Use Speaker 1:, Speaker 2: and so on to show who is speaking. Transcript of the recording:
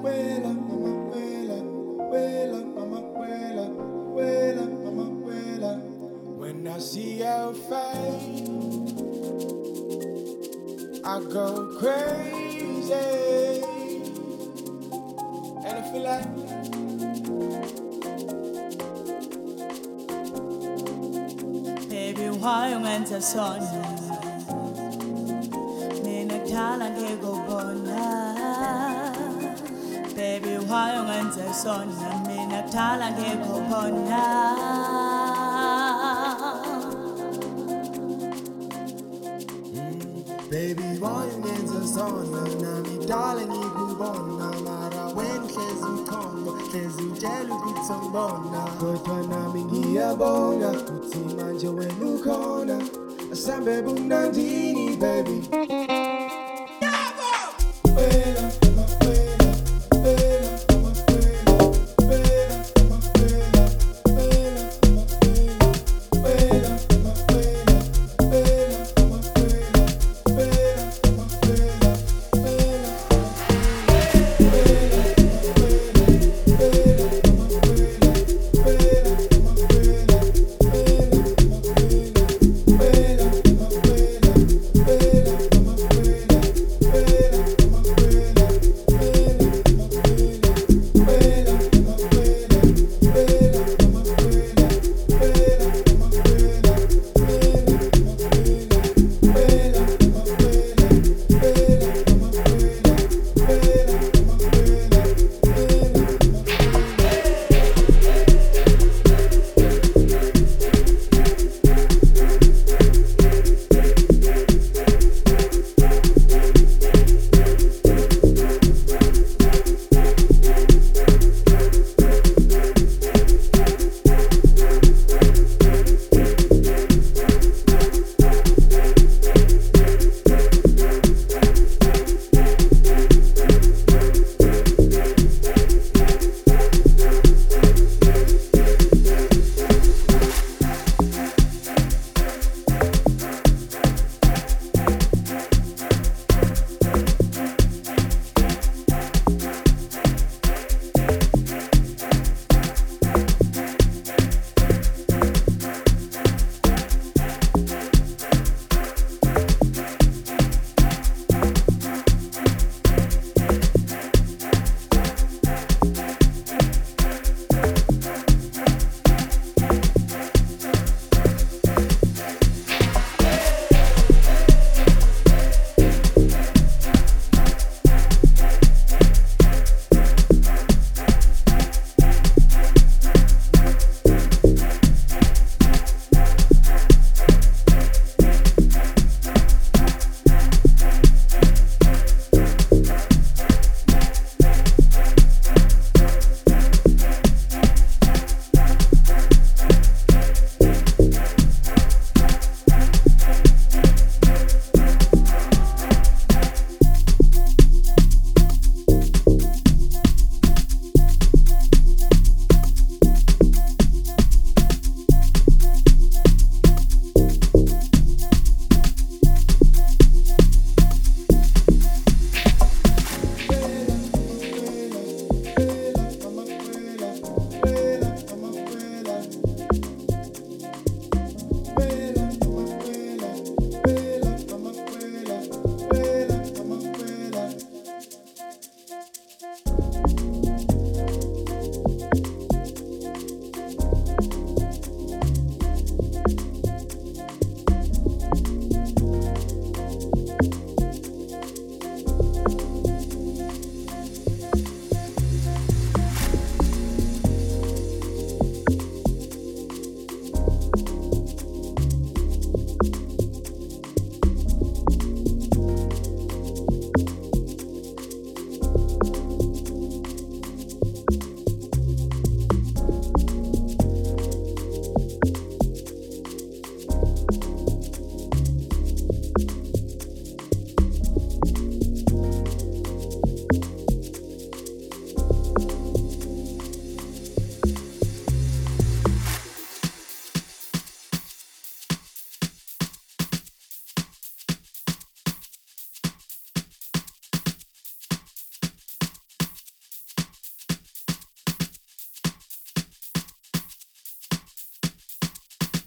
Speaker 1: Wela, mama, wela, wela, mama, wela, wela, mama, wela. When I see your face, I go crazy, and I feel like
Speaker 2: baby, why you meant to son? Mina khala ngekubona. Baby, why you meant to son? Mina khala ngekubona.
Speaker 1: baby, why ungenza sona nami darling ngikubona mara when hlezi ukhona hlezi utshela ukuthi angibona kodwa nami ngiyabonga ukuthi manje wena ukhona asambe bumnandini baby. Wela, mama, wela, wela, mama, wela, wela, mama, wela, wela, mama, wela, wela, mama, wela, wela, mama, wela, wela, mama, wela,